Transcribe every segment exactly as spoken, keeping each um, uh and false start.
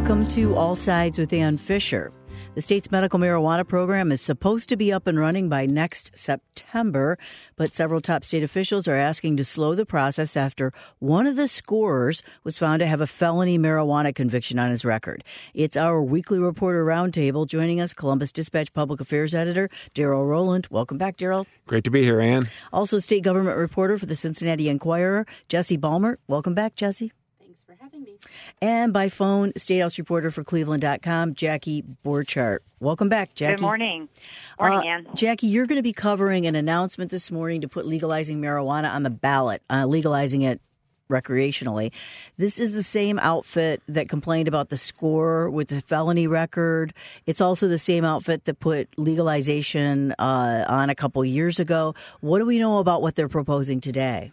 Welcome to All Sides with Ann Fisher. The state's medical marijuana program is supposed to be up and running by next September, but several top state officials are asking to slow the process after one of the scorers was found to have a felony marijuana conviction on his record. It's our weekly reporter roundtable. Joining us, Columbus Dispatch Public Affairs Editor Daryl Rowland. Welcome back, Daryl. Great to be here, Ann. Also, state government reporter for the Cincinnati Enquirer, Jesse Balmer. Welcome back, Jesse. Thanks for having me. And by phone, State House reporter for Cleveland dot com, Jackie Borchardt. Welcome back, Jackie. Good morning. Morning, uh, Ann. Jackie, you're going to be covering an announcement this morning to put legalizing marijuana on the ballot, uh, legalizing it recreationally. This is the same outfit that complained about the score with the felony record. It's also the same outfit that put legalization uh, on a couple years ago. What do we know about what they're proposing today?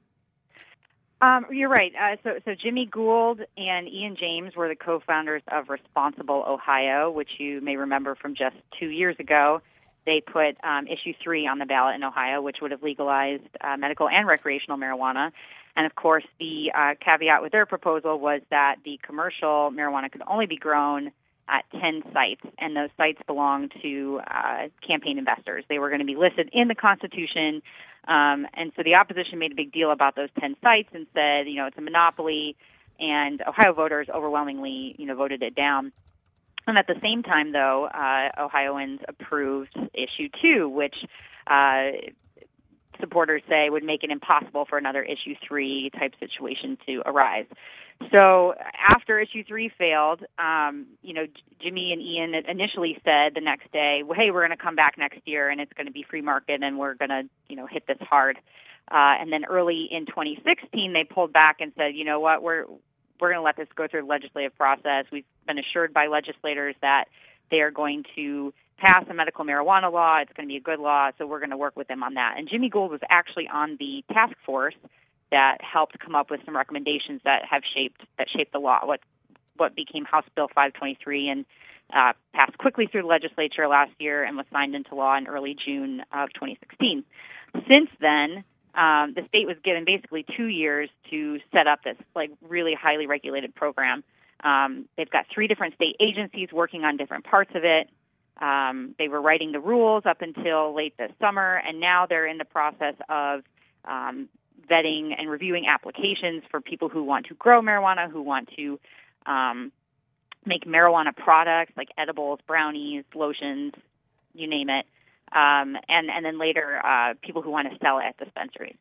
Um, you're right. Uh, so, so Jimmy Gould and Ian James were the co-founders of Responsible Ohio, which you may remember from just two years ago. They put um, issue three on the ballot in Ohio, which would have legalized uh, medical and recreational marijuana. And, of course, the uh, caveat with their proposal was that the commercial marijuana could only be grown at ten sites, and those sites belong to uh, campaign investors. They were going to be listed in the Constitution. Um, and so the opposition made a big deal about those ten sites and said, you know, it's a monopoly, and Ohio voters overwhelmingly, you know, voted it down. And at the same time, though, uh, Ohioans approved issue two, which uh, supporters say would make it impossible for another issue three type situation to arise. So after issue three failed, um, you know, Jimmy and Ian initially said the next day, well, hey, we're going to come back next year and it's going to be free market and we're going to, you know, hit this hard. Uh, and then early in twenty sixteen, they pulled back and said, you know what, we're we're going to let this go through the legislative process. We've been assured by legislators that they are going to pass a medical marijuana law. It's going to be a good law, so we're going to work with them on that. And Jimmy Gould was actually on the task force that helped come up with some recommendations that have shaped that shaped the law. What what became House Bill five twenty-three and uh, passed quickly through the legislature last year and was signed into law in early June of twenty sixteen. Since then, um, the state was given basically two years to set up this like really highly regulated program. Um, they've got three different state agencies working on different parts of it. Um, they were writing the rules up until late this summer, and now they're in the process of um, vetting and reviewing applications for people who want to grow marijuana, who want to um, make marijuana products like edibles, brownies, lotions, you name it, um, and, and then later uh, people who want to sell it at dispensaries.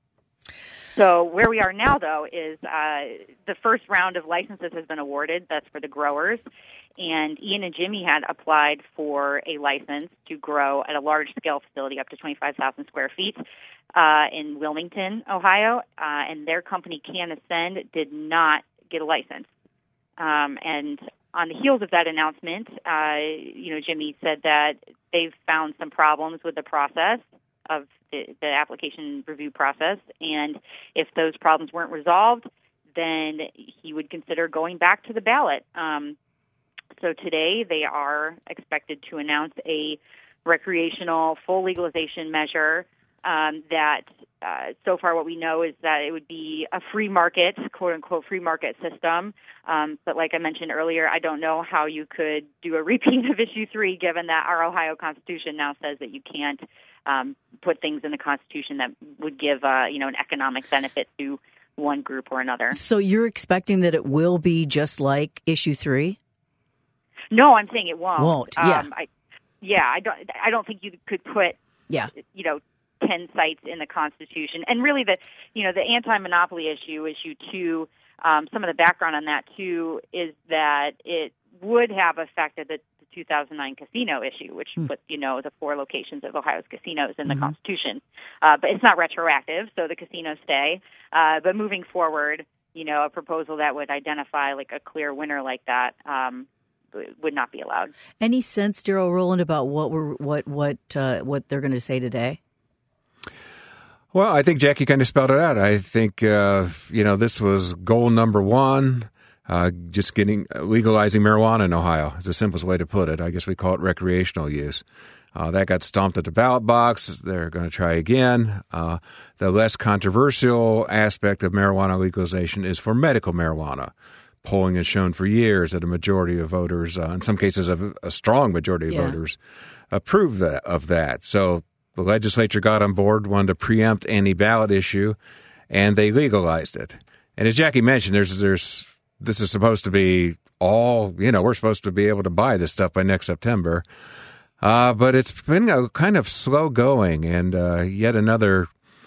So where we are now, though, is uh, the first round of licenses has been awarded. That's for the growers. And Ian and Jimmy had applied for a license to grow at a large-scale facility up to twenty-five thousand square feet uh, in Wilmington, Ohio. Uh, and their company, Can Ascend, did not get a license. Um, and on the heels of that announcement, uh, you know, Jimmy said that they've found some problems with the process of the, the application review process. And if those problems weren't resolved, then he would consider going back to the ballot. Um, So today they are expected to announce a recreational full legalization measure um, that uh, so far what we know is that it would be a free market, quote-unquote free market system. Um, but like I mentioned earlier, I don't know how you could do a repeat of issue three given that our Ohio Constitution now says that you can't um, put things in the Constitution that would give uh, you know an economic benefit to one group or another. So you're expecting that it will be just like issue three? No, I'm saying it won't. Won't, yeah. Um, I, yeah, I don't. I don't think you could put, yeah. you know, ten sites in the Constitution. And really, the you know the anti-monopoly issue, issue two. Um, some of the background on that too is that it would have affected the, the two thousand nine casino issue, which hmm. put you know the four locations of Ohio's casinos in the mm-hmm. Constitution. Uh, but it's not retroactive, so the casinos stay. Uh, but moving forward, you know, a proposal that would identify like a clear winner like that. Um, would not be allowed. Any sense, Daryl Rowland, about what we're what what uh, what they're going to say today? Well, I think Jackie kind of spelled it out. I think uh, you know this was goal number one. Uh, just getting legalizing marijuana in Ohio is the simplest way to put it. I guess we call it recreational use. Uh, that got stomped at the ballot box. They're going to try again. Uh, the less controversial aspect of marijuana legalization is for medical marijuana. polling has shown for years that a majority of voters, uh, in some cases a, a strong majority of yeah. voters, approve that, of that. So the legislature got on board, wanted to preempt any ballot issue, and they legalized it. And as Jackie mentioned, there's there's this is supposed to be all, you know, we're supposed to be able to buy this stuff by next September. Uh, but it's been a kind of slow going, and uh, yet another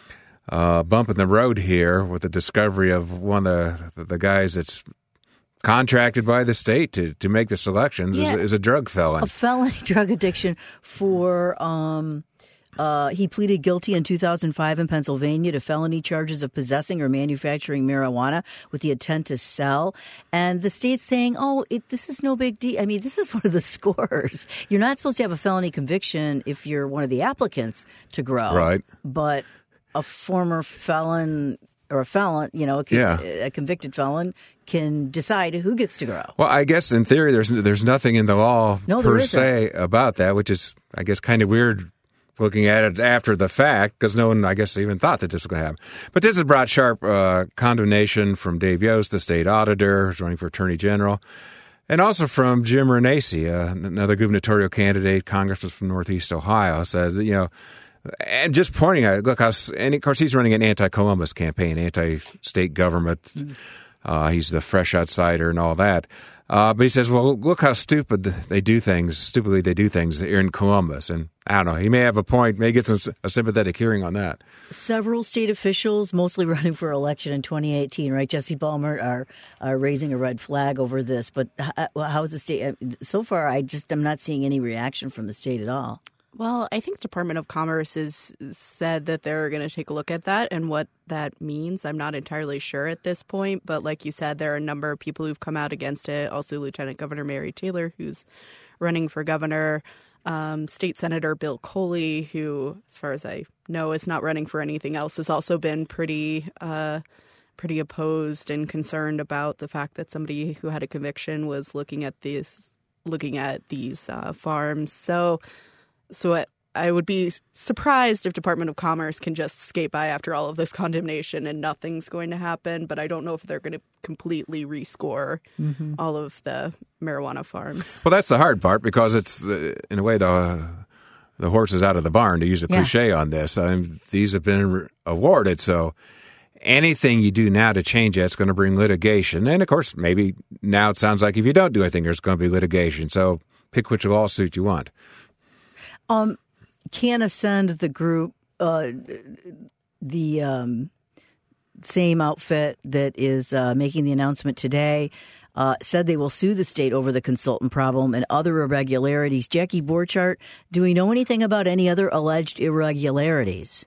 uh, bump in the road here with the discovery of one of the, the guys that's contracted by the state to, to make the selections yeah. is, is a drug felon. A felony drug addiction for... Um Uh, he pleaded guilty in two thousand five in Pennsylvania to felony charges of possessing or manufacturing marijuana with the intent to sell. And the state's saying, oh, it, this is no big deal. I mean, this is one of the scores. You're not supposed to have a felony conviction if you're one of the applicants to grow. Right. But a former felon or a felon, you know, a, yeah. a convicted felon can decide who gets to grow. Well, I guess in theory, there's there's nothing in the law no, per se about that, which is, I guess, kind of weird looking at it after the fact, because no one, I guess, even thought that this was going to happen. But this has brought sharp uh, condemnation from Dave Yost, the state auditor, who's running for attorney general, and also from Jim Renacci, uh, another gubernatorial candidate, congressman from Northeast Ohio, says, you know, and just pointing out, look, how, and of course, he's running an anti-Columbus campaign, anti-state government. Mm-hmm. Uh, he's the fresh outsider and all that. Uh, but he says, well, look how stupid they do things, stupidly they do things here in Columbus. And I don't know, he may have a point, may get some a sympathetic hearing on that. Several state officials, mostly running for election in twenty eighteen, right, Jesse Balmer, are, are raising a red flag over this. But how is the state? So far, I just I'm not seeing any reaction from the state at all. Well, I think Department of Commerce has said that they're going to take a look at that and what that means. I'm not entirely sure at this point, but like you said, there are a number of people who've come out against it. Also, Lieutenant Governor Mary Taylor, who's running for governor, um, State Senator Bill Coley, who, as far as I know, is not running for anything else, has also been pretty uh, pretty opposed and concerned about the fact that somebody who had a conviction was looking at these looking at these uh, farms. So. So I would be surprised if Department of Commerce can just skate by after all of this condemnation and nothing's going to happen. But I don't know if they're going to completely rescore mm-hmm. all of the marijuana farms. Well, that's the hard part because it's, uh, in a way, the the horse is out of the barn, to use a yeah. cliche on this. I mean, these have been re- awarded. So anything you do now to change that is going to bring litigation. And, of course, maybe now it sounds like if you don't do anything, there's going to be litigation. So pick which lawsuit you want. Um, Canna Send, the group, uh, the um, same outfit that is uh, making the announcement today, uh, said they will sue the state over the consultant problem and other irregularities. Jackie Borchardt, do we know anything about any other alleged irregularities?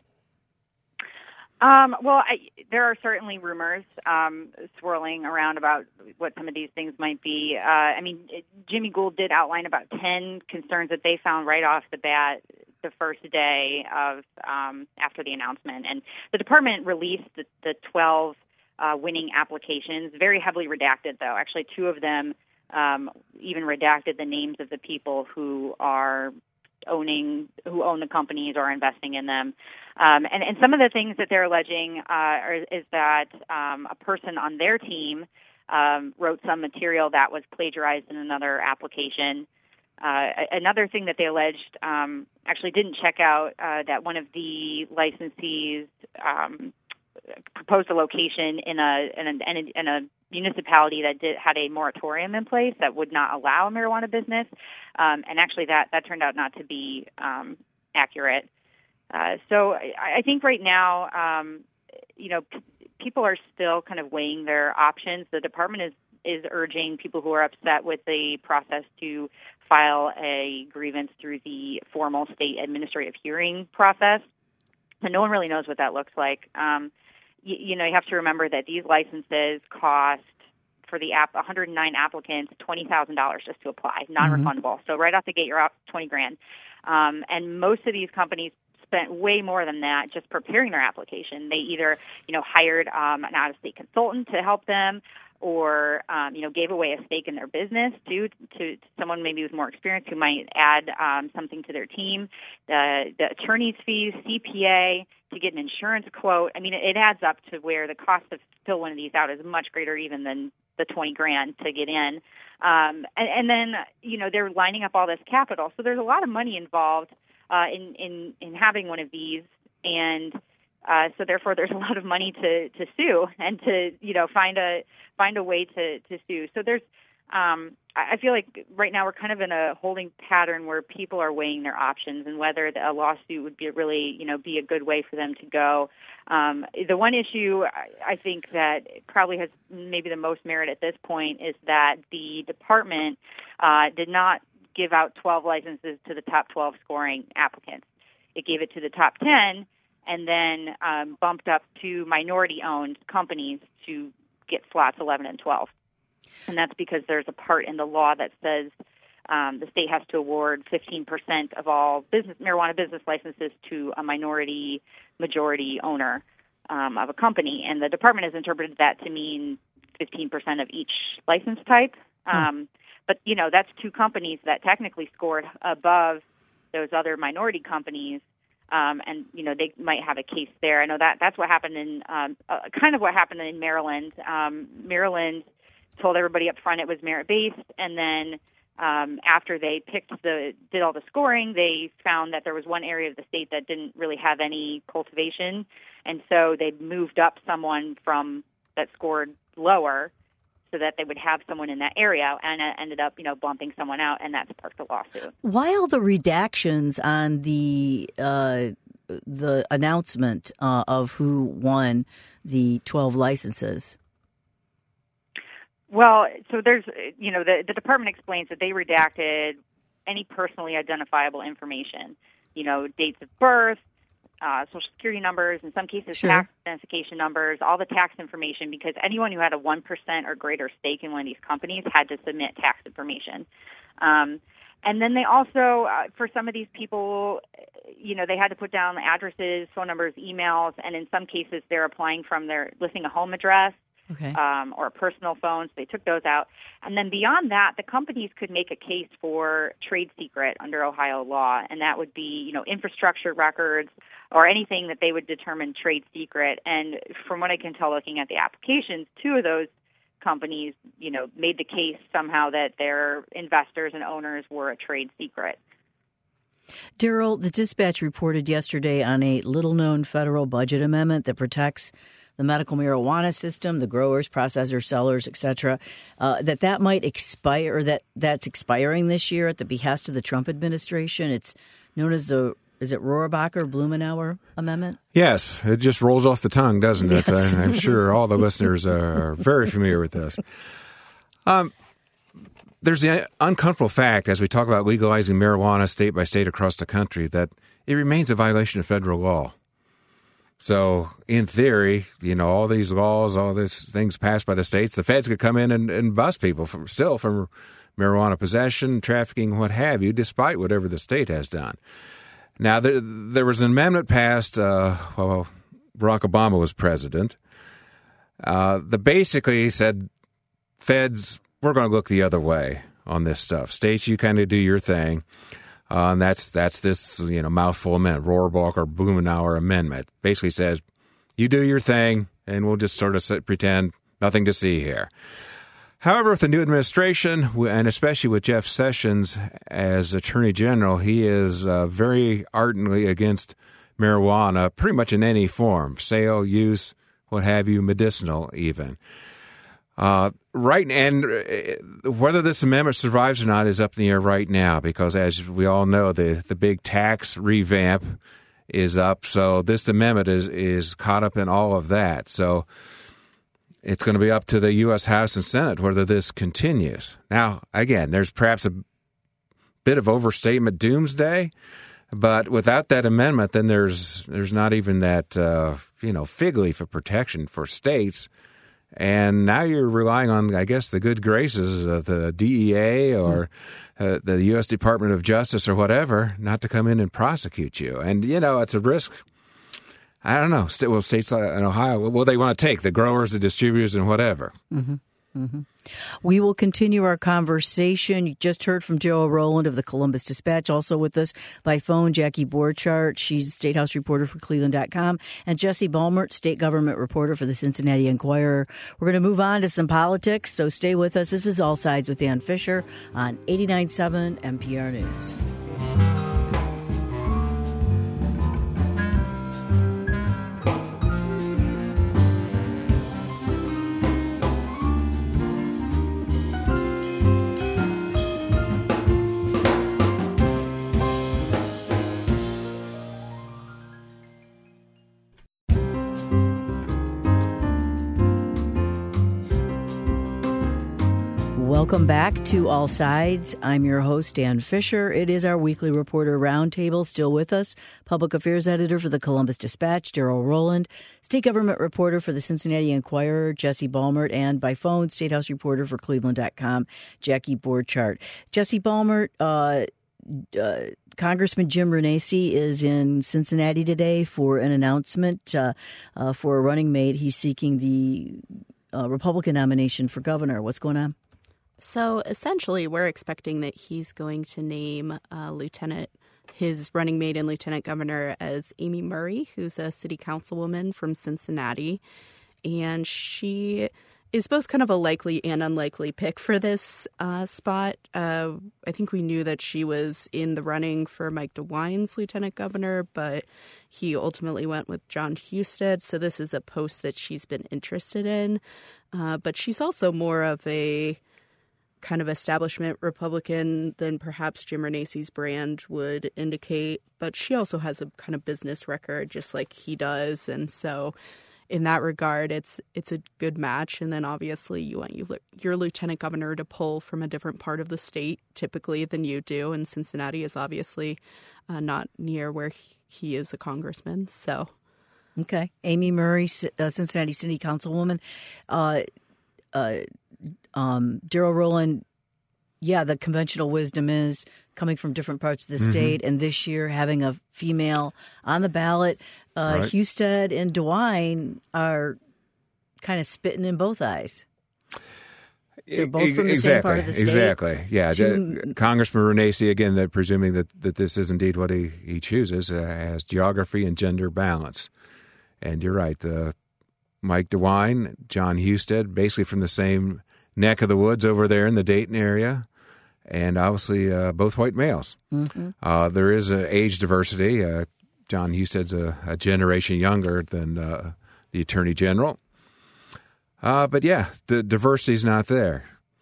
Um, well, I, there are certainly rumors um, swirling around about what some of these things might be. Uh, I mean, it, Jimmy Gould did outline about ten concerns that they found right off the bat the first day of um, after the announcement. And the department released the, the twelve uh, winning applications, very heavily redacted, though. Actually, two of them um, even redacted the names of the people who are owning, who own the companies or investing in them. Um, and, and some of the things that they're alleging uh, are, is that um, a person on their team um, wrote some material that was plagiarized in another application. Uh, another thing that they alleged um, actually didn't check out uh, that one of the licensees um, proposed a location in a in a, in a municipality that did, had a moratorium in place that would not allow a marijuana business, um, and actually that, that turned out not to be um, accurate. Uh, so I, I think right now, um, you know, p- people are still kind of weighing their options. The department is, is urging people who are upset with the process to file a grievance through the formal state administrative hearing process. And no one really knows what that looks like. Um, you, you know, you have to remember that these licenses cost, for the app, one hundred nine applicants, twenty thousand dollars just to apply, non-refundable. Mm-hmm. So right off the gate, you're up twenty grand. Um, and most of these companies spent way more than that just preparing their application. They either, you know, hired um, an out-of-state consultant to help them, or um, you know, gave away a stake in their business to, to someone maybe with more experience who might add um, something to their team. The, the attorney's fees, C P A, to get an insurance quote. I mean, it, it adds up to where the cost to fill one of these out is much greater even than the twenty grand to get in. Um, and, and then, you know, they're lining up all this capital. So there's a lot of money involved uh, in, in, in having one of these. And uh, so therefore there's a lot of money to, to sue and to, you know, find a find a way to, to sue. So there's, um, I feel like right now we're kind of in a holding pattern where people are weighing their options and whether a lawsuit would be really, you know, be a good way for them to go. Um, the one issue I think that probably has maybe the most merit at this point is that the department uh, did not give out twelve licenses to the top twelve scoring applicants. It gave it to the top ten and then um, bumped up to minority-owned companies to get slots eleven and twelve. And that's because there's a part in the law that says um, the state has to award fifteen percent of all business marijuana business licenses to a minority majority owner um, of a company. And the department has interpreted that to mean fifteen percent of each license type. Um, but, you know, that's two companies that technically scored above those other minority companies. Um, and, you know, they might have a case there. I know that that's what happened in um, uh, kind of what happened in Maryland. Um, Maryland told everybody up front it was merit-based, and then um, after they picked the did all the scoring, they found that there was one area of the state that didn't really have any cultivation, and so they moved up someone from that scored lower so that they would have someone in that area, and it ended up, you know, bumping someone out, and that sparked a lawsuit. Why all the redactions on the uh, the announcement uh, of who won the twelve licenses? Well, so there's, you know, the, the department explains that they redacted any personally identifiable information, you know, dates of birth, uh, social security numbers, in some cases sure. tax identification numbers, all the tax information, because anyone who had a one percent or greater stake in one of these companies had to submit tax information. Um, and then they also, uh, for some of these people, you know, they had to put down addresses, phone numbers, emails, and in some cases they're applying from their listing a home address. Okay. Um, or a personal phone, so they took those out. And then beyond that, the companies could make a case for trade secret under Ohio law, and that would be, you know, infrastructure records or anything that they would determine trade secret. And from what I can tell looking at the applications, two of those companies, you know, made the case somehow that their investors and owners were a trade secret. Daryl, the Dispatch reported yesterday on a little-known federal budget amendment that protects the medical marijuana system, the growers, processors, sellers, et cetera, uh, that that might expire, or that that's expiring this year at the behest of the Trump administration. It's known as the, is it Rohrabacher-Blumenauer Amendment? Yes, it just rolls off the tongue, doesn't it? Yes. I'm sure all the listeners are very familiar with this. Um, there's the uncomfortable fact, as we talk about legalizing marijuana state by state across the country, that it remains a violation of federal law. So, in theory, you know, all these laws, all these things passed by the states, the feds could come in and, and bust people from, still from marijuana possession, trafficking, what have you, despite whatever the state has done. Now, there, there was an amendment passed uh, while Barack Obama was president uh, that basically said, feds, we're going to look the other way on this stuff. States, you kind of do your thing. Uh, and that's that's this, you know, mouthful amendment, Rohrabacher-Blumenauer Amendment. Basically says, you do your thing, and we'll just sort of sit, pretend nothing to see here. However, with the new administration, and especially with Jeff Sessions as Attorney General, he is uh, very ardently against marijuana, pretty much in any form, sale, use, what have you, medicinal even. Uh, right, and whether this amendment survives or not is up in the air right now because, as we all know, the, the big tax revamp is up. So this amendment is, is caught up in all of that. So it's going to be up to the U S House and Senate whether this continues. Now, again, there's perhaps a bit of overstatement doomsday, but without that amendment, then there's there's not even that uh, you know fig leaf of protection for states. And now you're relying on, I guess, the good graces of the D E A or uh, the U S Department of Justice or whatever not to come in and prosecute you. And, you know, it's a risk. I don't know. Well, states like in Ohio, well, they want to take the growers, the distributors, and whatever. Mm-hmm. Mm-hmm. We will continue our conversation. You just heard from Daryl Rowland of the Columbus Dispatch. Also with us by phone, Jackie Borchardt. She's State House reporter for Cleveland dot com. And Jesse Balmert, state government reporter for the Cincinnati Enquirer. We're going to move on to some politics, so stay with us. This is All Sides with Dan Fisher on eighty-nine point seven N P R News. Welcome back to All Sides. I'm your host, Dan Fisher. It is our weekly reporter roundtable. Still with us, public affairs editor for the Columbus Dispatch, Daryl Rowland, state government reporter for the Cincinnati Enquirer, Jesse Balmert, and by phone, State House reporter for Cleveland dot com, Jackie Borchardt. Jesse Balmert, uh, uh, Congressman Jim Renacci is in Cincinnati today for an announcement uh, uh, for a running mate. He's seeking the uh, Republican nomination for governor. What's going on? So essentially, we're expecting that he's going to name uh, Lieutenant, his running mate and lieutenant governor as Amy Murray, who's a city councilwoman from Cincinnati. And she is both kind of a likely and unlikely pick for this uh, spot. Uh, I think we knew that she was in the running for Mike DeWine's lieutenant governor, but he ultimately went with John Husted. So this is a post that she's been interested in. Uh, but she's also more of a kind of establishment Republican than perhaps Jim Renacci's brand would indicate. But she also has a kind of business record just like he does. And so in that regard, it's it's a good match. And then obviously you want you, your lieutenant governor to pull from a different part of the state typically than you do. And Cincinnati is obviously uh, not near where he, he is a congressman. So. Okay. Amy Murray, uh, Cincinnati City Councilwoman. Uh, uh, um, Daryl Rowland, yeah, the conventional wisdom is coming from different parts of the mm-hmm. state. And this year having a female on the ballot, uh, right. Husted and DeWine are kind of spitting in both eyes. They're both from the exactly, same part of the state. Exactly. Yeah. Two, Congressman Renacci, again, that presuming that, that this is indeed what he, he chooses, uh, has geography and gender balance. And you're right. Uh, Mike DeWine, John Husted, basically from the same neck of the woods over there in the Dayton area. And obviously uh, both white males. Mm-hmm. Uh, there is an age diversity. Uh, John Husted's a, a generation younger than uh, the Attorney General. Uh, but yeah, the diversity's not there.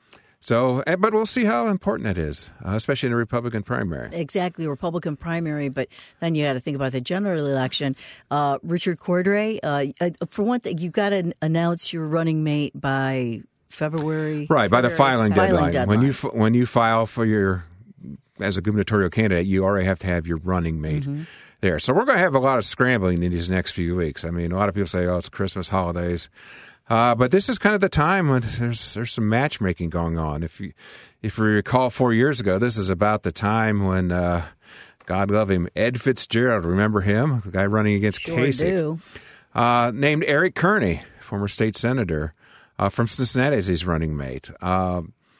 So, but we'll see how important that is, uh, especially in a Republican primary. Exactly, Republican primary. But then you got to think about the general election. Uh, Richard Cordray, uh, for one thing, you've got to announce your running mate by February. Right, by the filing, filing deadline. deadline. When you when you file for your as a gubernatorial candidate, you already have to have your running mate mm-hmm. there. So we're going to have a lot of scrambling in these next few weeks. I mean, a lot of people say, "Oh, it's Christmas holidays." Uh, but this is kind of the time when there's there's some matchmaking going on. If you if you recall, four years ago, this is about the time when, uh, God love him, Ed Fitzgerald, remember him, the guy running against sure Kasich, do. Uh, named Eric Kearney, former state senator uh, from Cincinnati, as his running mate. Uh,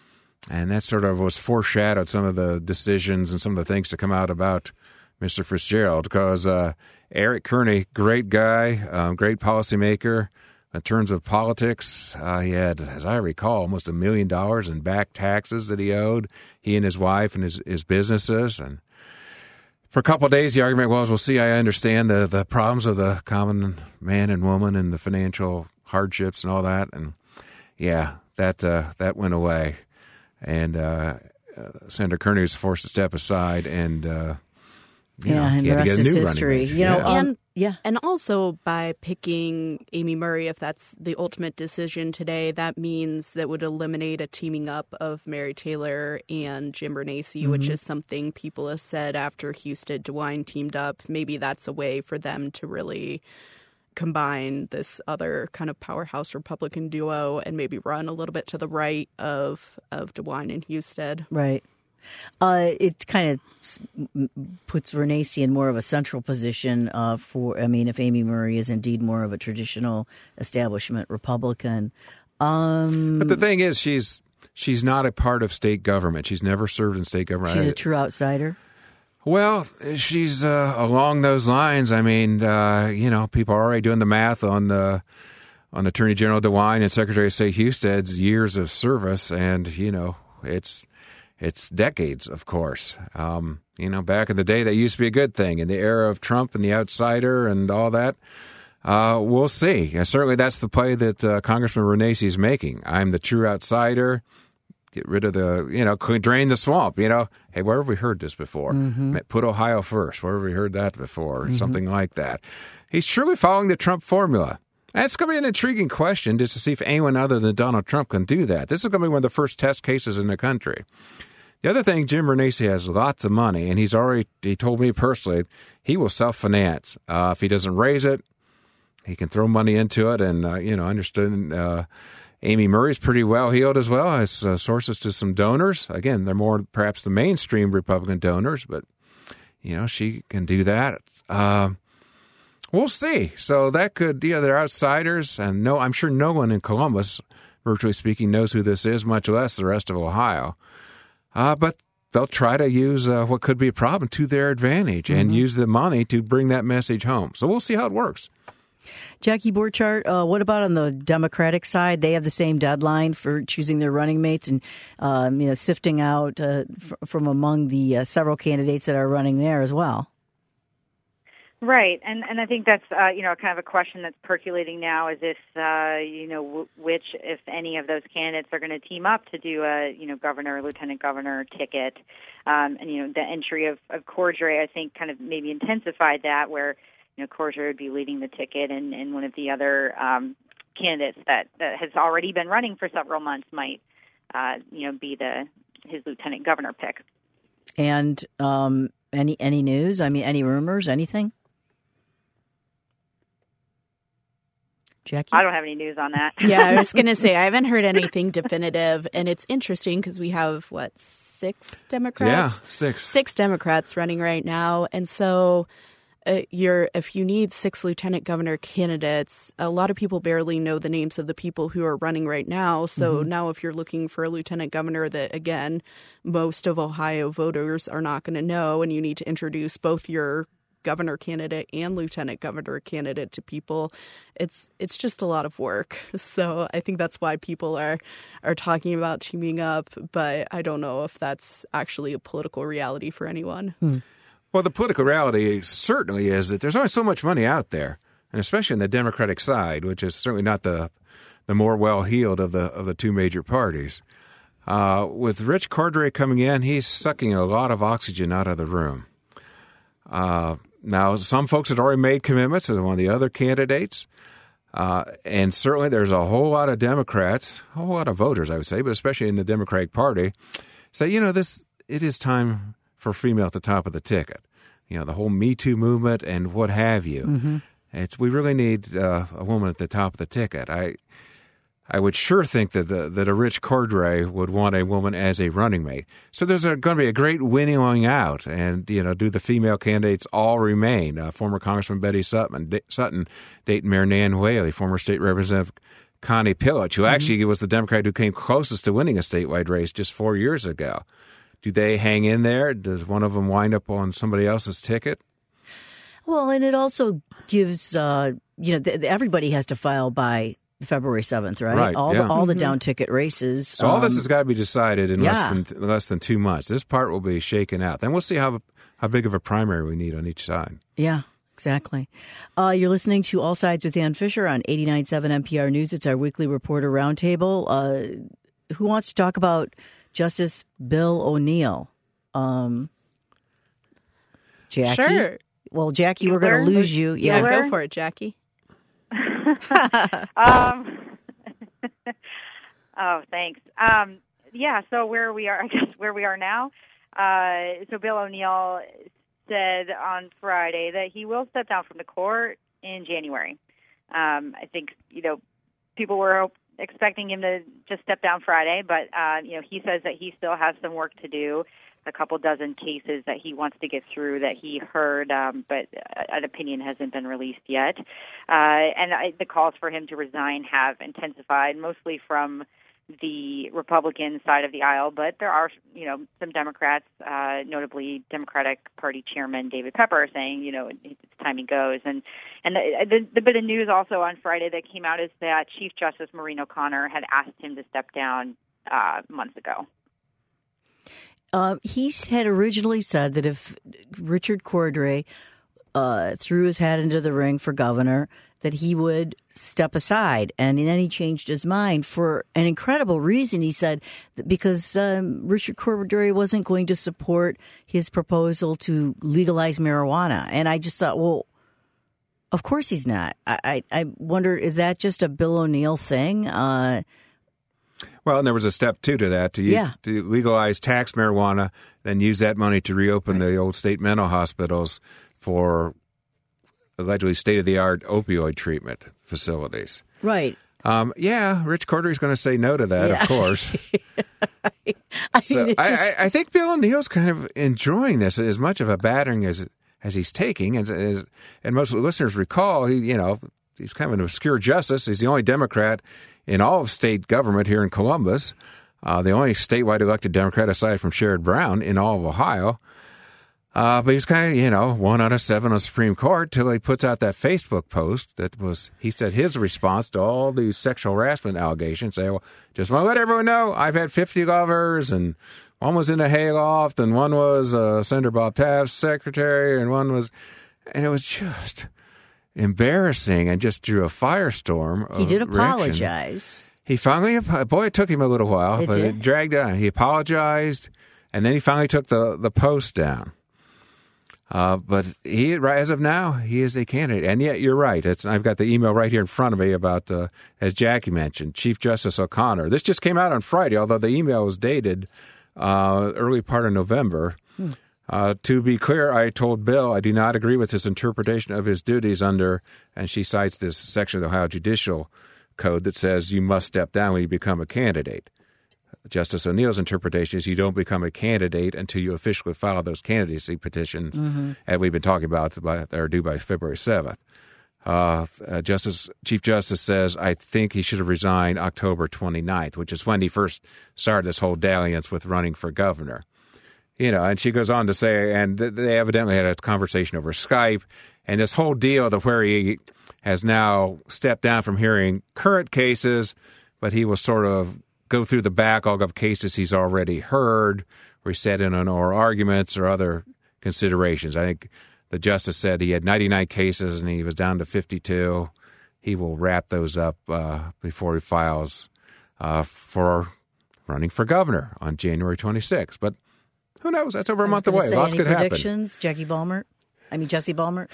and that sort of was foreshadowed some of the decisions and some of the things to come out about Mister Fitzgerald, because uh, Eric Kearney, great guy, um, great policymaker. In terms of politics, uh, he had, as I recall, almost a million dollars in back taxes that he owed, he and his wife and his, his businesses. And for a couple of days, the argument was, well, see, I understand the, the problems of the common man and woman and the financial hardships and all that. And, yeah, that uh, that went away. And uh, uh, Senator Kearney was forced to step aside and, uh, you yeah, know, and he the had to rest get a is new history. running mate. You know, yeah. um, And Yeah. And also by picking Amy Murray, if that's the ultimate decision today, that means that would eliminate a teaming up of Mary Taylor and Jim Renacci, mm-hmm. which is something people have said after Husted DeWine teamed up. Maybe that's a way for them to really combine this other kind of powerhouse Republican duo and maybe run a little bit to the right of, of DeWine and Husted. Right. Uh, it kind of puts Renacci in more of a central position uh, for, I mean, if Amy Murray is indeed more of a traditional establishment Republican. Um, but the thing is, she's she's not a part of state government. She's never served in state government. She's a true outsider. Well, she's uh, along those lines. I mean, uh, you know, people are already doing the math on uh, on Attorney General DeWine and Secretary of State Husted's years of service, and you know, it's it's decades, of course. Um, you know, back in the day, that used to be a good thing. In the era of Trump and the outsider and all that. Uh, we'll see. Uh, certainly that's the play that uh, Congressman Renacci is making. I'm the true outsider. Get rid of the, you know, drain the swamp. You know, hey, where have we heard this before? Mm-hmm. Put Ohio first. Where have we heard that before? Mm-hmm. Something like that. He's truly following the Trump formula. That's going to be an intriguing question just to see if anyone other than Donald Trump can do that. This is going to be one of the first test cases in the country. The other thing, Jim Renacci has lots of money, and he's already, he told me personally, he will self-finance. Uh, if he doesn't raise it, he can throw money into it, and, uh, you know, understood uh, Amy Murray's pretty well heeled as well, has uh, sources to some donors. Again, they're more perhaps the mainstream Republican donors, but, you know, she can do that. Uh, we'll see. So that could, you know, they're outsiders, and no, I'm sure no one in Columbus, virtually speaking, knows who this is, much less the rest of Ohio. Uh, but they'll try to use uh, what could be a problem to their advantage mm-hmm. and use the money to bring that message home. So we'll see how it works. Jackie Borchardt, uh, what about on the Democratic side? They have the same deadline for choosing their running mates and um, you know, sifting out uh, f- from among the uh, several candidates that are running there as well. Right, and and I think that's uh, you know kind of a question that's percolating now, is if uh, you know w- which, if any, of those candidates are going to team up to do a you know governor, lieutenant governor ticket, um, and you know the entry of, of Cordray, I think, kind of maybe intensified that, where you know Cordray would be leading the ticket, and, and one of the other um, candidates that, that has already been running for several months might uh, you know be the his lieutenant governor pick. And um, any any news? I mean, any rumors? Anything? Jackie? I don't have any news on that. Yeah, I was going to say, I haven't heard anything definitive. And it's interesting because we have, what, six Democrats? Yeah, six. Six Democrats running right now. And so uh, you're, if you need six lieutenant governor candidates, a lot of people barely know the names of the people who are running right now. So mm-hmm. now if you're looking for a lieutenant governor that, again, most of Ohio voters are not going to know, and you need to introduce both your governor candidate and lieutenant governor candidate to people, it's it's just a lot of work. So I think that's why people are are talking about teaming up, but I don't know if that's actually a political reality for anyone. Hmm. Well, the political reality certainly is that there's only so much money out there, and especially on the Democratic side, which is certainly not the the more well-heeled of the of the two major parties. Uh, with Rich Cordray coming in, he's sucking a lot of oxygen out of the room. Uh, Now, some folks had already made commitments to one of the other candidates, uh, and certainly there's a whole lot of Democrats, a whole lot of voters, I would say, but especially in the Democratic Party, say, you know, this it is time for a female at the top of the ticket. You know, the whole Me Too movement and what have you. Mm-hmm. It's we really need uh, a woman at the top of the ticket. I I would sure think that the, that a Rich Cordray would want a woman as a running mate. So there's a, going to be a great winnowing out, and you know, do the female candidates all remain? Uh, former Congressman Betty Sutton, D- Sutton, Dayton Mayor Nan Whaley, former State Representative Connie Pillich, who mm-hmm. actually was the Democrat who came closest to winning a statewide race just four years ago. Do they hang in there? Does one of them wind up on somebody else's ticket? Well, and it also gives uh, you know th- everybody has to file by February seventh, right? Right, all yeah. the all mm-hmm. the down ticket races. So all um, this has got to be decided in yeah. less than less than two months. This part will be shaken out. Then we'll see how how big of a primary we need on each side. Yeah, exactly. Uh, you're listening to All Sides with Ann Fisher on eighty-nine point seven N P R News. It's our weekly reporter roundtable. Uh, who wants to talk about Justice Bill O'Neill? Um, Jackie? Sure. Well, Jackie, we're going to lose you. Yeah, Yeah, go for it, Jackie. um, oh, thanks. Um, yeah, so where we are, I guess where we are now. Uh, so Bill O'Neill said on Friday that he will step down from the court in January. Um, I think, you know, people were expecting him to just step down Friday, but, uh, you know, he says that he still has some work to do. a couple dozen cases that he wants to get through that he heard, um, but an opinion hasn't been released yet. Uh, and I, the calls for him to resign have intensified, mostly from the Republican side of the aisle, but there are, you know, some Democrats, uh, notably Democratic Party Chairman David Pepper, saying, you know, it's time he goes. And and the, the, the bit of news also on Friday that came out is that Chief Justice Maureen O'Connor had asked him to step down uh, months ago. Uh, he had originally said that if Richard Cordray uh, threw his hat into the ring for governor, that he would step aside. And then he changed his mind for an incredible reason. He said that because um, Richard Cordray wasn't going to support his proposal to legalize marijuana. And I just thought, well, of course he's not. I, I, I wonder, is that just a Bill O'Neill thing? Uh, well, and there was a step two to that, to, yeah. to legalize tax marijuana, then use that money to reopen right. the old state mental hospitals for allegedly state-of-the-art opioid treatment facilities. Right. Um, yeah, Rich Cordray is going to say no to that, yeah. of course. I, so mean, I, just... I, I think Bill O'Neill's kind of enjoying this as much of a battering as as he's taking. As, as, and most listeners recall, he, you know, he's kind of an obscure justice. He's the only Democrat in all of state government here in Columbus, uh, the only statewide elected Democrat aside from Sherrod Brown in all of Ohio. Uh, but he's kind of, you know, one out of seven on the Supreme Court till he puts out that Facebook post that was, he said, his response to all these sexual harassment allegations. Say, well, just want to let everyone know I've had fifty lovers, and one was in a hayloft, and one was uh, Senator Bob Taft's secretary, and one was, and it was just embarrassing and just drew a firestorm. He did reaction. apologize. He finally, boy, it took him a little while, it but did. it dragged on. He apologized, and then he finally took the, the post down. Uh, but he, as of now, he is a candidate. And yet, you're right. It's, I've got the email right here in front of me about, uh, as Jackie mentioned, Chief Justice O'Connor. This just came out on Friday, although the email was dated uh, early part of November. Hmm. Uh, to be clear, I told Bill I do not agree with his interpretation of his duties under, and she cites this section of the Ohio Judicial Code that says you must step down when you become a candidate. Justice O'Neill's interpretation is you don't become a candidate until you officially file those candidacy petitions mm-hmm. that we've been talking about that are due by February seventh. Uh, uh, Justice Chief Justice says, I think he should have resigned October twenty-ninth, which is when he first started this whole dalliance with running for governor. You know, and she goes on to say, and they evidently had a conversation over Skype, and this whole deal to where he has now stepped down from hearing current cases, but he will sort of go through the backlog of cases he's already heard, or he sat in on oral arguments or other considerations. I think the justice said he had ninety-nine cases and he was down to fifty-two. He will wrap those up uh, before he files uh, for running for governor on January twenty-sixth. But who knows? That's over a month away. Say, Lots any could happen. Predictions, Jackie Balmert? I mean, Jesse Balmert?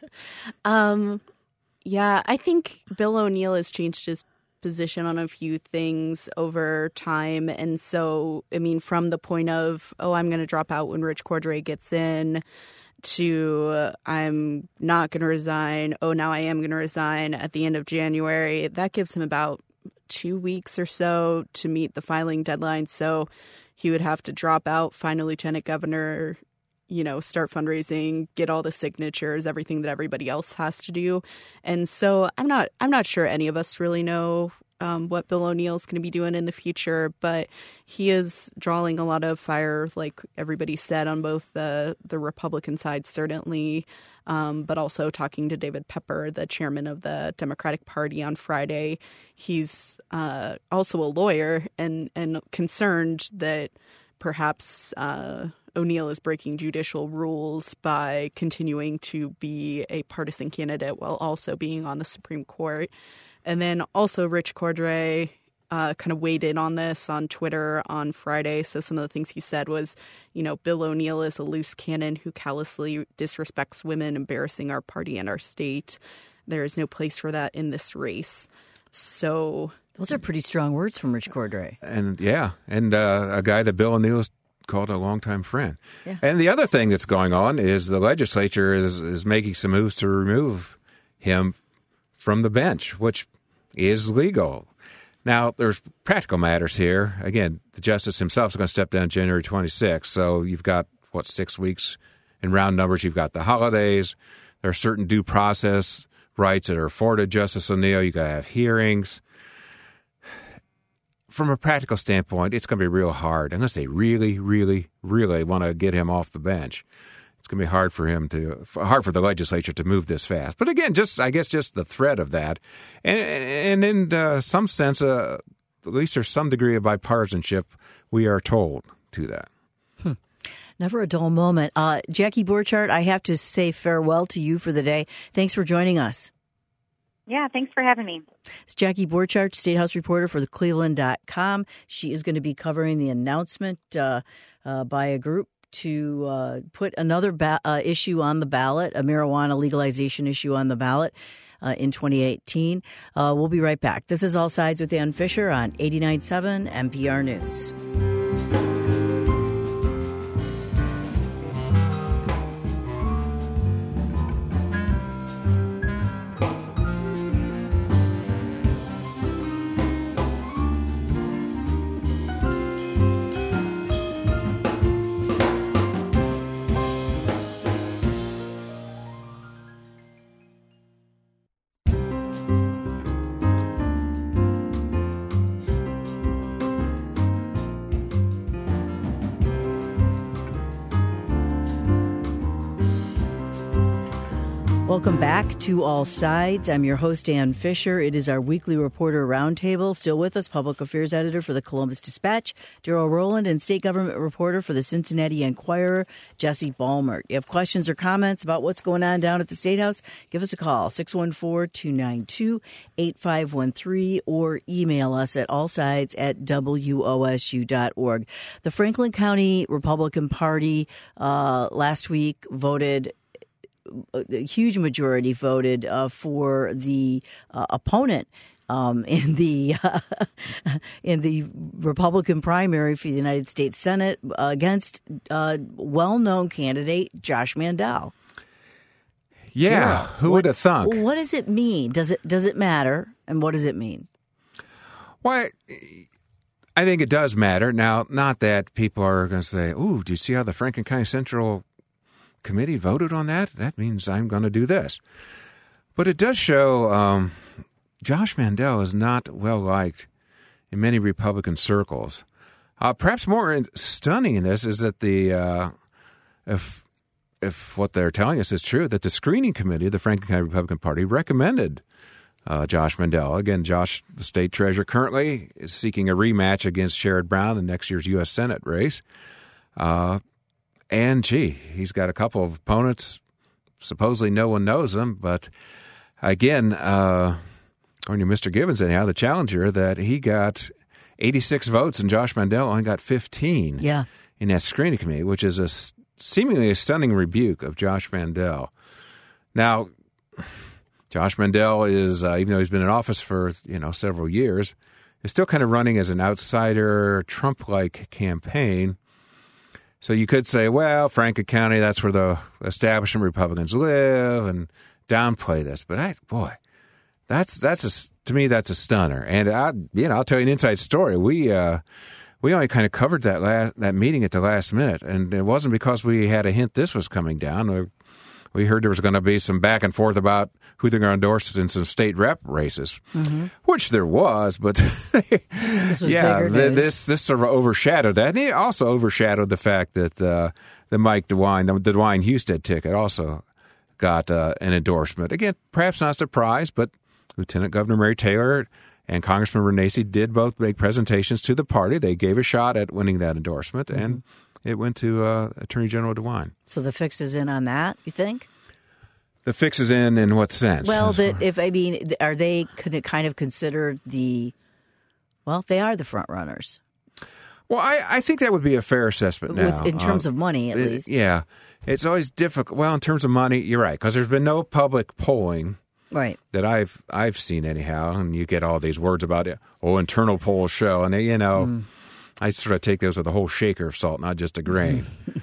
um, yeah, I think Bill O'Neill has changed his position on a few things over time. And so, I mean, from the point of, oh, I'm going to drop out when Rich Cordray gets in, to uh, I'm not going to resign, oh, now I am going to resign at the end of January, that gives him about two weeks or so to meet the filing deadline. So he would have to drop out, find a lieutenant governor, you know, start fundraising, get all the signatures, everything that everybody else has to do. And so I'm not I'm not sure any of us really know um, what Bill O'Neill's going to be doing in the future, but he is drawing a lot of fire, like everybody said, on both the, the Republican side, certainly, um, but also talking to David Pepper, the chairman of the Democratic Party, on Friday. He's uh, also a lawyer and, and concerned that perhaps uh, O'Neill is breaking judicial rules by continuing to be a partisan candidate while also being on the Supreme Court. And then also Rich Cordray uh, kind of weighed in on this on Twitter on Friday. So some of the things he said was, you know, Bill O'Neill is a loose cannon who callously disrespects women, embarrassing our party and our state. There is no place for that in this race. So those are pretty strong words from Rich Cordray. And yeah, and uh, a guy that Bill O'Neill is called a longtime friend. Yeah. And the other thing that's going on is the legislature is, is making some moves to remove him from the bench, which is legal. Now, there's practical matters here. Again, the justice himself is going to step down January twenty-sixth, so you've got, what, six weeks in round numbers. You've got the holidays. There are certain due process rights that are afforded Justice O'Neill. You've got to have hearings. From a practical standpoint, it's going to be real hard, unless they really, really, really want to get him off the bench. It's going to be hard for him to, hard for the legislature to move this fast. But again, just I guess just the threat of that, and and in uh, some sense, uh, at least there's some degree of bipartisanship. We are told to that. Hmm. Never a dull moment. Uh, Jackie Borchardt, I have to say farewell to you for the day. Thanks for joining us. Yeah, thanks for having me. It's Jackie Borchardt, State House reporter for the Cleveland dot com. She is going to be covering the announcement uh, uh, by a group to uh, put another ba- uh, issue on the ballot, a marijuana legalization issue on the ballot uh, in twenty eighteen. Uh, we'll be right back. This is All Sides with Ann Fisher on eighty-nine point seven N P R News. Welcome back to All Sides. I'm your host, Ann Fisher. It is our weekly reporter roundtable. Still with us, public affairs editor for the Columbus Dispatch, Daryl Rowland, and state government reporter for the Cincinnati Enquirer, Jesse Balmert. You have questions or comments about what's going on down at the State House? Give us a call, six one four, two nine two, eight five one three, or email us at allsides at W O S U dot org. The Franklin County Republican Party uh, last week voted a huge majority voted uh, for the uh, opponent um, in the uh, in the Republican primary for the United States Senate uh, against uh, well-known candidate Josh Mandel. Yeah, Daryl, who would have thunk? What does it mean? Does it does it matter? And what does it mean? Well, I think it does matter. Now, not that people are going to say, "Ooh, do you see how the Franklin County Central Committee voted on that? That means I'm going to do this." But it does show um, Josh Mandel is not well liked in many Republican circles. Uh, perhaps more stunning in this is that the uh, if if what they're telling us is true, that the screening committee of the Franklin County Republican Party recommended uh, Josh Mandel. Again, Josh, the state treasurer, currently is seeking a rematch against Sherrod Brown in next year's U S Senate race. Uh, And, gee, he's got a couple of opponents. Supposedly no one knows them. But, again, uh, according to Mister Gibbons, anyhow, the challenger, that he got eighty-six votes and Josh Mandel only got fifteen yeah. in that screening committee, which is a, seemingly a stunning rebuke of Josh Mandel. Now, Josh Mandel is, uh, even though he's been in office for, you know, several years, is still kind of running as an outsider, Trump-like campaign. So you could say, well, Franklin County, that's where the establishment Republicans live, and downplay this. But I, boy, that's that's a, to me that's a stunner. And I, you know, I'll tell you an inside story. We uh, we only kind of covered that last that meeting at the last minute, and it wasn't because we had a hint this was coming down. We, we heard there was going to be some back and forth about who they're going to endorse in some state rep races, mm-hmm. which there was, but this was yeah, bigger the, news. this this sort of overshadowed that. And it also overshadowed the fact that uh, the Mike DeWine, the, the DeWine Husted ticket, also got uh, an endorsement. Again, perhaps not a surprise, but Lieutenant Governor Mary Taylor and Congressman Renacci did both make presentations to the party. They gave a shot at winning that endorsement, mm-hmm. and it went to uh, Attorney General DeWine. So the fix is in on that, you think? The fix is in in what sense? Well, that if I mean, are they kind of considered the, well, they are the front runners. Well, I, I think that would be a fair assessment now. With, in terms uh, of money, at it, least. Yeah. It's always difficult. Well, in terms of money, you're right, because there's been no public polling. Right. That I've I've seen anyhow, and you get all these words about it. Oh, internal polls show, and they, you know, mm. I sort of take those with a whole shaker of salt, not just a grain.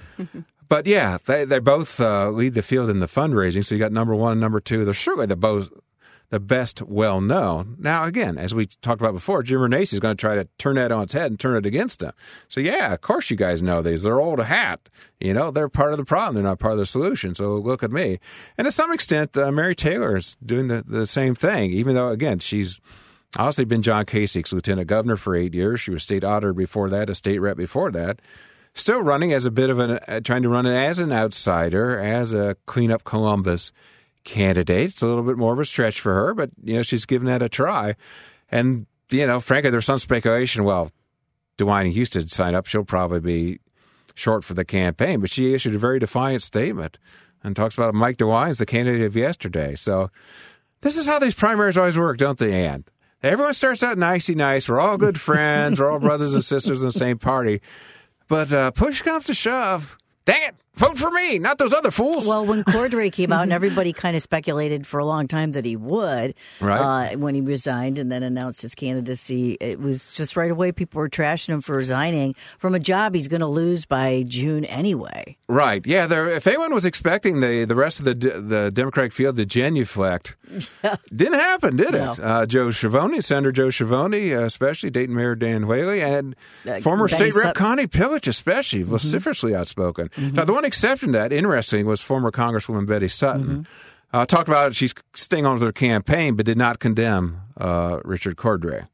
But yeah, they they both uh, lead the field in the fundraising. So you got number one and number two. They're certainly the both the best well-known. Now, again, as we talked about before, Jim Renacci is going to try to turn that on its head and turn it against him. So, yeah, of course you guys know these. They're old hat. You know, they're part of the problem. They're not part of the solution. So look at me. And to some extent, uh, Mary Taylor is doing the, the same thing, even though, again, she's obviously been John Kasich's lieutenant governor for eight years. She was state auditor before that, a state rep before that. Still running as a bit of an, uh, trying to run it as an outsider, as a clean up Columbus candidate. It's a little bit more of a stretch for her, but, you know, she's given that a try. And, you know, frankly, there's some speculation, well, DeWine Houston signed up, she'll probably be short for the campaign, but she issued a very defiant statement and talks about Mike DeWine as the candidate of yesterday. So this is how these primaries always work, don't they, Ann? Everyone starts out nicey nice. We're all good friends. We're all brothers and sisters in the same party. But uh, push comes to shove. Dang it, vote for me, not those other fools. Well, when Cordray came out, and everybody kind of speculated for a long time that he would, right. uh, when he resigned and then announced his candidacy, it was just right away people were trashing him for resigning from a job he's going to lose by June anyway. Right, yeah. There, if anyone was expecting the, the rest of the the Democratic field to genuflect, didn't happen, did No. it? Uh, Joe Schiavone, Senator Joe Schiavone, uh, especially Dayton Mayor Dan Whaley, and Uh, former Benny State Rep Sup- Connie Pillage, especially vociferously outspoken. Now, the one exception to that, interesting, was former Congresswoman Betty Sutton. Uh, talked about it. She's staying on with her campaign, but did not condemn uh, Richard Cordray.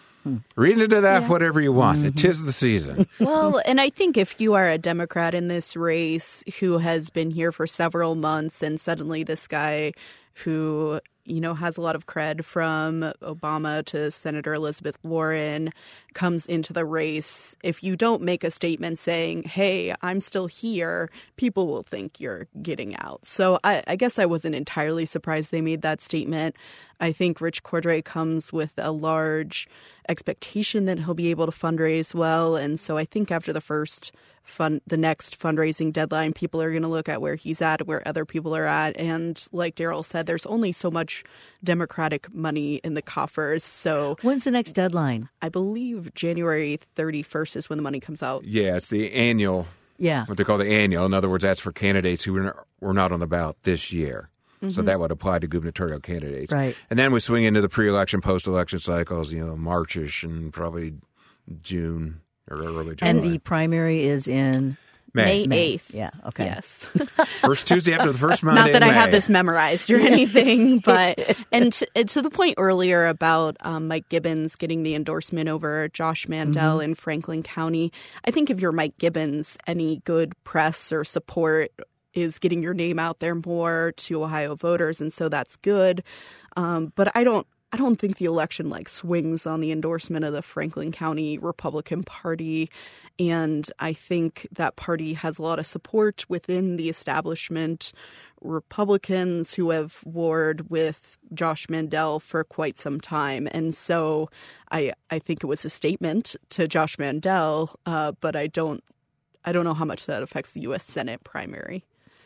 Read into that Yeah. whatever you want. It is the season. Well, and I think if you are a Democrat in this race who has been here for several months and suddenly this guy who, you know, has a lot of cred from Obama to Senator Elizabeth Warren comes into the race, if you don't make a statement saying, hey, I'm still here, people will think you're getting out. So I, I guess I wasn't entirely surprised they made that statement. I think Rich Cordray comes with a large expectation that he'll be able to fundraise well. And so I think after the first fund, the next fundraising deadline, people are going to look at where he's at, where other people are at. And like Daryl said, there's only so much Democratic money in the coffers. So When's the next deadline? I believe January thirty-first is when the money comes out. Yeah, it's the annual, Yeah. what they call the annual. In other words, that's for candidates who were were not on the ballot this year. So that would apply to gubernatorial candidates. Right. And then we swing into the pre-election, post-election cycles, you know, March-ish and probably June or early July. And the primary is in May. May eighth. Yeah, okay. Yes. First Tuesday after the first Monday Not that in I have May. this memorized or anything, but and to, and to the point earlier about um, Mike Gibbons getting the endorsement over Josh Mandel in Franklin County, I think if you're Mike Gibbons, any good press or support is getting your name out there more to Ohio voters, and so that's good. Um, but I don't. I don't think the election like swings on the endorsement of the Franklin County Republican Party. And I think that party has a lot of support within the establishment Republicans who have warred with Josh Mandel for quite some time. And so I I think it was a statement to Josh Mandel, uh, but I don't I don't know how much that affects the U S Senate primary.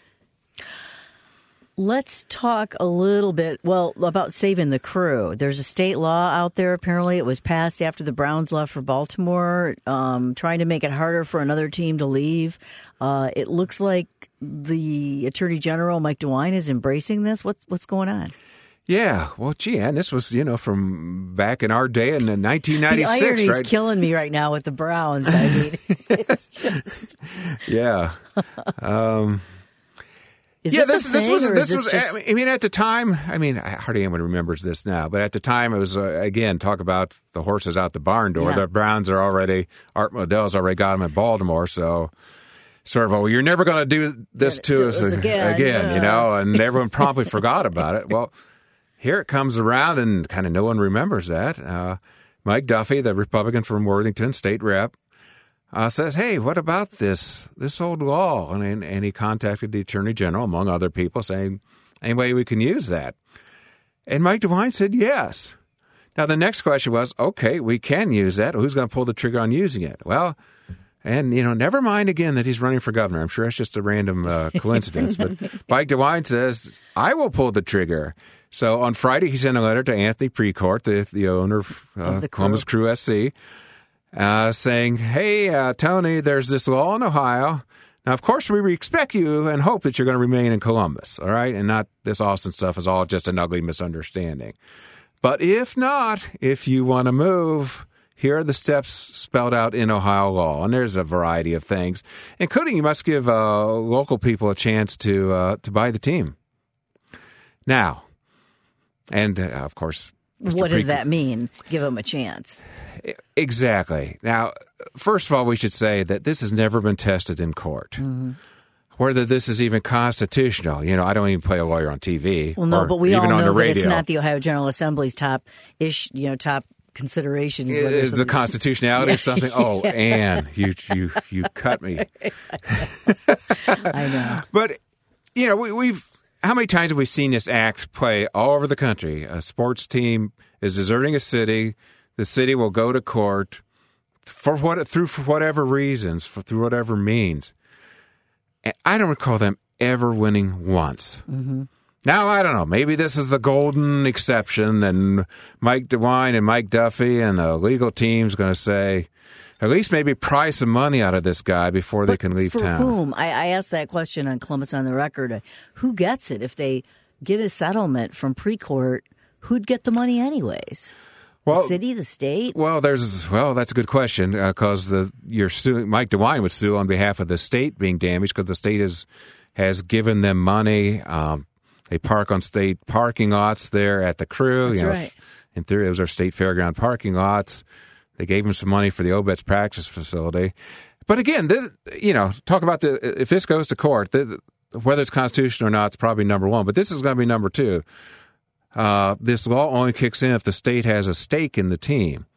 Let's talk a little bit, well, about saving the crew. There's a state law out there, apparently. It was passed after the Browns left for Baltimore, um, trying to make it harder for another team to leave. Uh, it looks like the Attorney General, Mike DeWine, is embracing this. What's, what's going on? Yeah, well, gee, and this was, you know, from back in our day in the nineteen ninety-six, the irony's right? killing me right now with the Browns. I mean, it's just... Yeah. Um Is yeah, this, this, a this thing, was or this is was. just... I mean, at the time, I mean, hardly anyone remembers this now, but at the time, it was uh, again talk about the horses out the barn door. Yeah. The Browns are already Art Modell's already got them in Baltimore, so sort of, well, you're never going to do this Do to us this again, again, you yeah. know, and everyone promptly forgot about it. Well, here it comes around, and kind of no one remembers that. Uh, Mike Duffy, the Republican from Worthington, state rep. Uh, says, hey, what about this this old law? And, and he contacted the Attorney General, among other people, saying, any way we can use that? And Mike DeWine said yes. Now, the next question was, okay, we can use that. Who's going to pull the trigger on using it? Well, and, you know, never mind again that he's running for governor. I'm sure it's just a random uh, coincidence. But Mike DeWine says, I will pull the trigger. So on Friday, he sent a letter to Anthony Precourt, the, the owner of, uh, Of the Crew. Columbus Crew S C, Uh, saying, hey, uh, Tony, there's this law in Ohio. Now, of course, we expect you and hope that you're going to remain in Columbus, all right, and not this Austin stuff is all just an ugly misunderstanding. But if not, if you want to move, here are the steps spelled out in Ohio law, and there's a variety of things, including you must give uh, local people a chance to uh, to buy the team. Now, and uh, of course, Mister What does Pre- that mean? Give them a chance. Exactly. Now, first of all, we should say that this has never been tested in court. Mm-hmm. Whether this is even constitutional, you know, I don't even play a lawyer on T V. Well, no, or but we even all on know the that radio. it's not the Ohio General Assembly's top ish, you know, top consideration. Is the constitutionality of something? Oh, Anne, you you you cut me. I know. But you know, we, we've how many times have we seen this act play all over the country? A sports team is deserting a city. The city will go to court for what through for whatever reasons, for through whatever means. And I don't recall them ever winning once. Mm-hmm. Now, I don't know. Maybe this is the golden exception, and Mike DeWine and Mike Duffy and the legal team's going to say, at least maybe pry some money out of this guy before But they can leave for town. whom? I, I asked that question on Columbus on the Record. Uh, who gets it? If they get a settlement from pre-court, who'd get the money anyways? Well, the city, the state? Well, there's well, that's a good question because uh, the you're suing Mike DeWine would sue on behalf of the state being damaged because the state has has given them money. Um, they park on state parking lots there at the Crew. That's you know, right. In theory, those are state fairground parking lots. They gave them some money for the Obet's practice facility. But again, this, you know, talk about the if this goes to court, the, whether it's constitutional or not, it's probably number one. But this is going to be number two. Uh, this law only kicks in if the state has a stake in the team.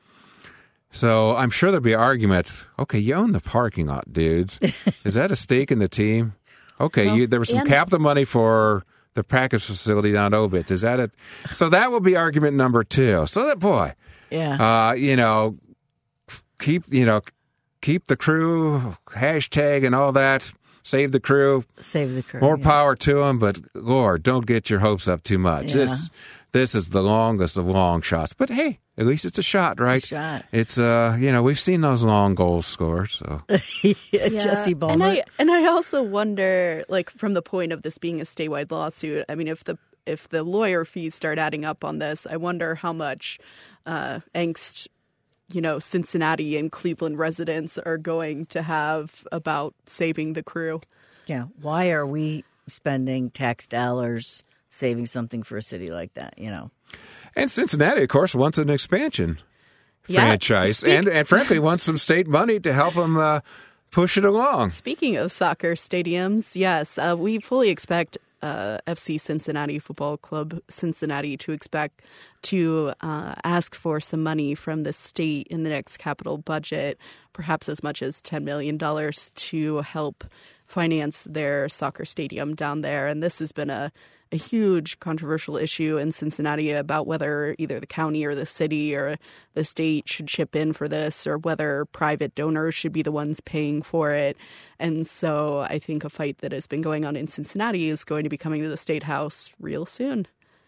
So I'm sure there'll be an argument. Okay, you own the parking lot, dudes. Is that a stake in the team? Okay, Well, you, there was some and- capital money for the practice facility down at Obitz. Is that it? So that will be argument number two. So that boy, Yeah. uh, you know, keep you know, keep the Crew hashtag and all that. Save the Crew. Save the crew. More yeah. power to them, but Lord, don't get your hopes up too much. Yeah. This this is the longest of long shots. But hey, at least it's a shot, right? It's a shot. It's uh, you know, we've seen those long goals scored. So Yeah, Jesse Ballmer. And I and I also wonder, like, from the point of this being a statewide lawsuit, I mean, if the if the lawyer fees start adding up on this, I wonder how much uh, angst, you know, Cincinnati and Cleveland residents are going to have about saving the Crew. Yeah. Why are we spending tax dollars saving something for a city like that? You know. and Cincinnati, of course, wants an expansion Yeah, franchise, speak- and and frankly wants some state money to help them uh, push it along. Speaking of soccer stadiums, yes, uh, we fully expect uh, F C Cincinnati Football Club Cincinnati to expect to uh, ask for some money from the state in the next capital budget, perhaps as much as ten million dollars to help finance their soccer stadium down there. And this has been a, a huge controversial issue in Cincinnati about whether either the county or the city or the state should chip in for this or whether private donors should be the ones paying for it. And so I think a fight that has been going on in Cincinnati is going to be coming to the State House real soon.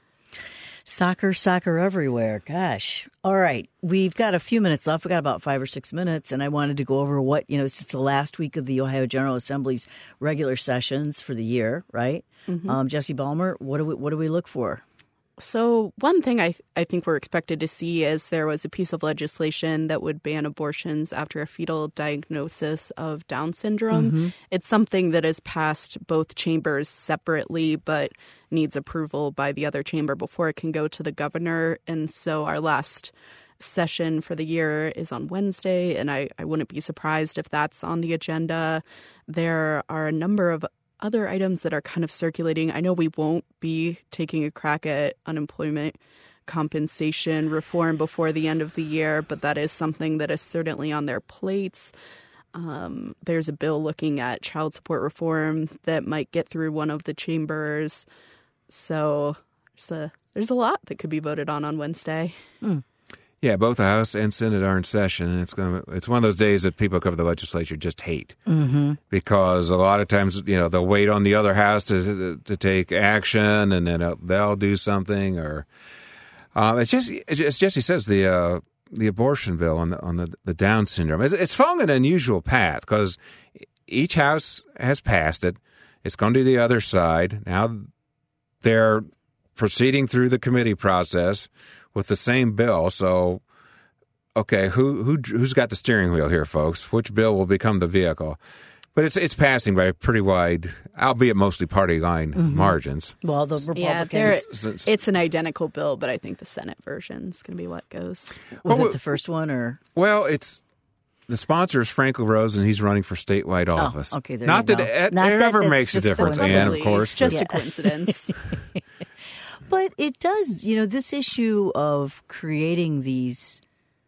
Soccer, soccer everywhere. Gosh. All right. We've got a few minutes left. We've got about five or six minutes, and I wanted to go over what, you know, it's just the last week of the Ohio General Assembly's regular sessions for the year, right? Mm-hmm. Um, Jesse Ballmer, what do we what do we look for? So one thing I th- I think we're expected to see is there was a piece of legislation that would ban abortions after a fetal diagnosis of Down syndrome. Mm-hmm. It's something that has passed both chambers separately, but needs approval by the other chamber before it can go to the governor. And so our last session for the year is on Wednesday, and I, I wouldn't be surprised if that's on the agenda. There are a number of other items that are kind of circulating. I know we won't be taking a crack at unemployment compensation reform before the end of the year, but that is something that is certainly on their plates. Um, there's a bill looking at child support reform that might get through one of the chambers. So there's a, there's a lot that could be voted on on Wednesday. Mm. Yeah, both the House and Senate are in session, and it's going to, it's one of those days that people who cover the legislature just hate Mm-hmm. because a lot of times, you know, they'll wait on the other house to to take action, and then they'll do something. Or um, it's just as Jesse says, the uh, the abortion bill on the on the, the Down syndrome, it's, it's following an unusual path because each house has passed it. It's going to the other side. Now they're proceeding through the committee process with the same bill. So, okay, who who who's got the steering wheel here, folks? Which bill will become the vehicle? But it's it's passing by pretty wide, albeit mostly party line mm-hmm. margins. Well, the Republicans. Yeah, it's an identical bill, but I think the Senate version is going to be what goes. Was well, it the first one, or? Well, it's the sponsor is Frank LaRose, and he's running for statewide office. Oh, okay, there Not you that go. it Not ever that makes a difference, Ann, of course. It's just but, a coincidence. But it does, you know, this issue of creating these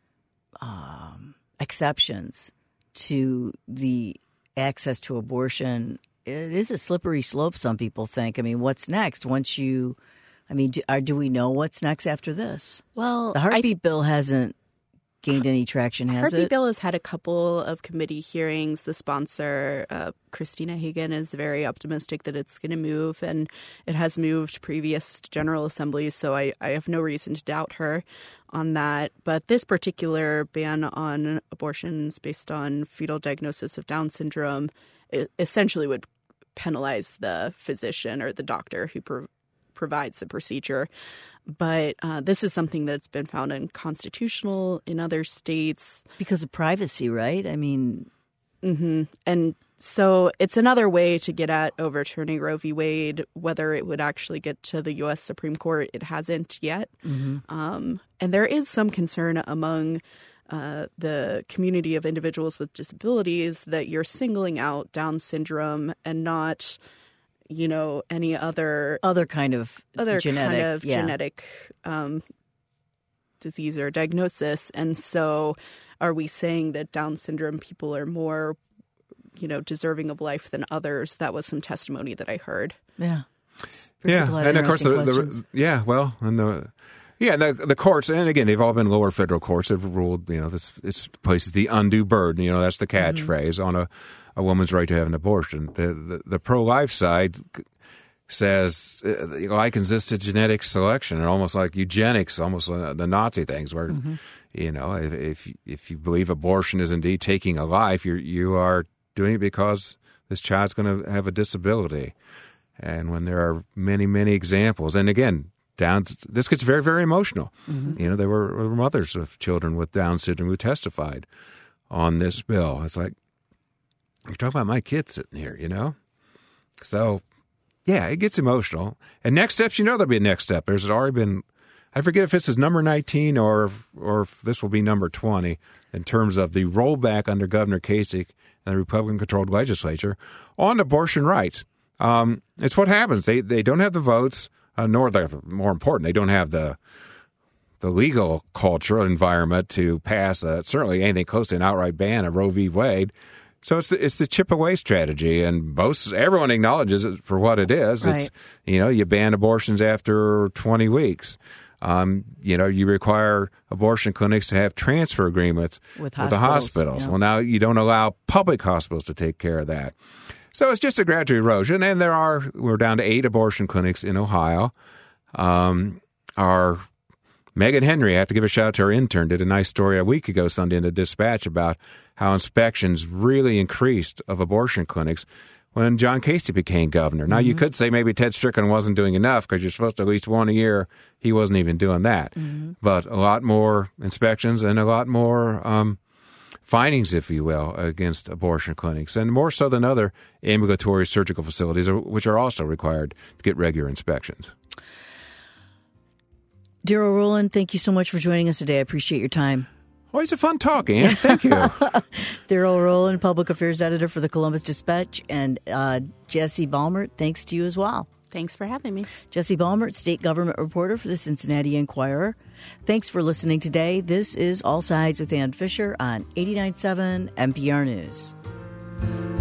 um, exceptions to the access to abortion, it is a slippery slope, some people think. I mean, what's next? Once you, I mean, do, are, do we know what's next after this? Well, the heartbeat th- bill hasn't gained any traction, has heartbeat it? bill has had a couple of committee hearings. The sponsor, uh, Christina Hagan, is very optimistic that it's going to move, and it has moved previous General Assemblies, so I, I have no reason to doubt her on that. But this particular ban on abortions based on fetal diagnosis of Down syndrome essentially would penalize the physician or the doctor who pro- provides the procedure. But uh, this is something that's been found unconstitutional in other states. Because of privacy, right? I mean... Mm-hmm. And so it's another way to get at overturning Roe v. Wade. Whether it would actually get to the U S Supreme Court, it hasn't yet. Mm-hmm. Um, and there is some concern among uh, the community of individuals with disabilities that you're singling out Down syndrome and not, you know, any other other kind of other genetic, kind of yeah. genetic um, disease or diagnosis. And so, are we saying that Down syndrome people are more, you know, deserving of life than others? That was some testimony that I heard. Yeah, yeah, and of course, the, the yeah, well, and the. Yeah, the the courts, and again, they've all been lower federal courts. Have ruled, you know, this it's places the undue burden. You know, that's the catchphrase mm-hmm. on a, a woman's right to have an abortion. The the, the pro life side says uh, likens this to genetic selection, and almost like eugenics, almost uh, the Nazi things, where mm-hmm. you know, if, if if you believe abortion is indeed taking a life, you you are doing it because this child's going to have a disability, and when there are many many examples, and again. Down, this gets very, very emotional. Mm-hmm. You know, there were, were mothers of children with Down syndrome who testified on this bill. It's like, you're talking about my kid sitting here, you know? So, yeah, it gets emotional. And next steps, you know there'll be a next step. There's already been, I forget if this is number nineteen or, or if this will be number twenty in terms of the rollback under Governor Kasich and the Republican-controlled legislature on abortion rights. Um, it's what happens. They they don't have the votes. Uh, nor the more important, they don't have the the legal cultural environment to pass uh, certainly anything close to an outright ban of Roe v. Wade. So it's the, it's the chip away strategy, and most everyone acknowledges it for what it is. Right. It's you know you ban abortions after twenty weeks. Um, you know you require abortion clinics to have transfer agreements with, with hospitals, the hospitals. Yeah. Well, now you don't allow public hospitals to take care of that. So it's just a gradual erosion, and there are we're down to eight abortion clinics in Ohio. Um, our Megan Henry, I have to give a shout out to our intern, did a nice story a week ago Sunday in the Dispatch about how inspections really increased of abortion clinics when John Kasich became governor. Now, mm-hmm. you could say maybe Ted Strickland wasn't doing enough because you're supposed to at least one a year. He wasn't even doing that. Mm-hmm. But a lot more inspections and a lot more um findings, if you will, against abortion clinics, and more so than other ambulatory surgical facilities, which are also required to get regular inspections. Daryl Rowland, thank you so much for joining us today. I appreciate your time. Always a fun talk, Ann. Thank you. Daryl Rowland, Public Affairs Editor for the Columbus Dispatch, and uh, Jesse Balmert, thanks to you as well. Thanks for having me. Jesse Balmert, State Government Reporter for the Cincinnati Enquirer. Thanks for listening today. This is All Sides with Ann Fisher on eighty-nine point seven N P R News.